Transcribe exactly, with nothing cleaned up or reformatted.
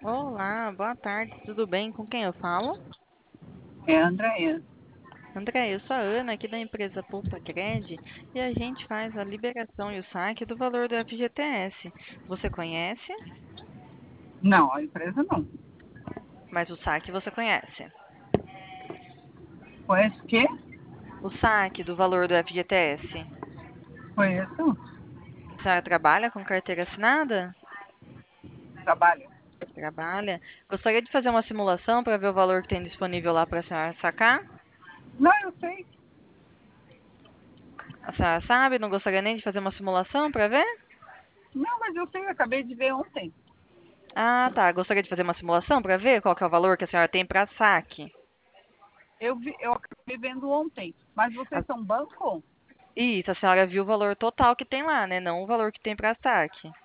Olá, boa tarde, tudo bem? Com quem eu falo? É a Andréia. André, eu sou a Ana aqui da empresa Poupa Cred e a gente faz a liberação e o saque do valor do F G T S. Você conhece? Não, a empresa não. Mas o saque você conhece. Conhece o quê? O saque do valor do F G T S. Conheço. A senhora trabalha com carteira assinada? Trabalho. Trabalha. Gostaria de fazer uma simulação para ver o valor que tem disponível lá para a senhora sacar? Não, eu sei. A senhora sabe? Não gostaria nem de fazer uma simulação para ver? Não, mas eu sei, eu acabei de ver ontem. Ah, tá. Gostaria de fazer uma simulação para ver qual que é o valor que a senhora tem para saque. Eu, vi, eu acabei vendo ontem. Mas vocês são banco? Isso, a senhora viu o valor total que tem lá, né? Não o valor que tem para saque.